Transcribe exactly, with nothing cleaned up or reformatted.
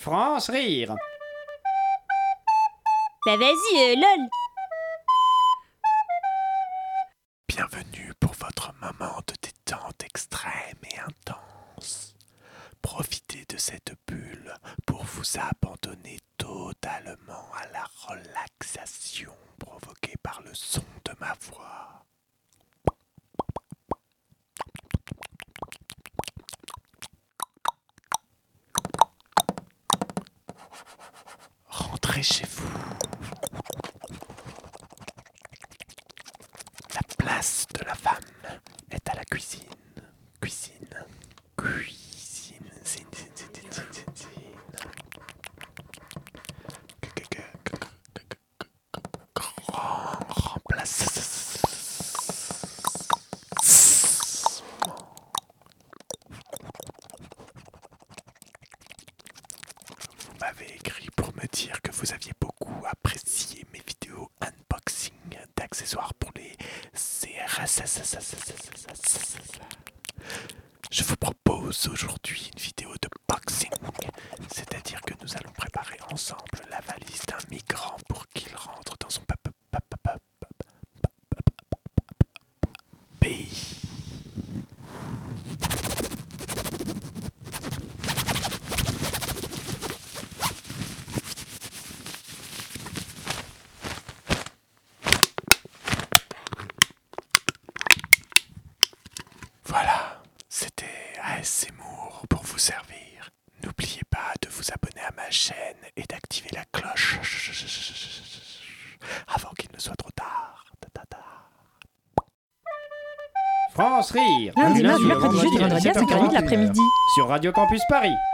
France rire. Bah vas-y, euh, lol. Bienvenue pour votre moment de détente extrême et intense. Profitez de cette bulle pour vous abandonner totalement à la relaxation provoquée par le son de ma voix. Rentrez chez vous. La place de la femme est à la cuisine. Cuisine. Cuisine. Zine, zine, zine, zine, zine, zine, zine. Grand remplacement. Vous m'avez écrit pour me dire que vous aviez beaucoup apprécié mes vidéos unboxing d'accessoires pour les C R S. Je vous propose aujourd'hui une vidéo de boxing, c'est-à-dire que nous allons préparer ensemble la valise d'un migrant pour qu'il rentre dans son pays. Voilà, c'était A S Zemmour pour vous servir. N'oubliez pas de vous abonner à ma chaîne et d'activer la cloche avant qu'il ne soit trop tard. France rire. Lundi, Du mardi, au mercredi, jeudi, vendredi à cinq heures trente de l'après-midi. Sur Radio Campus Paris.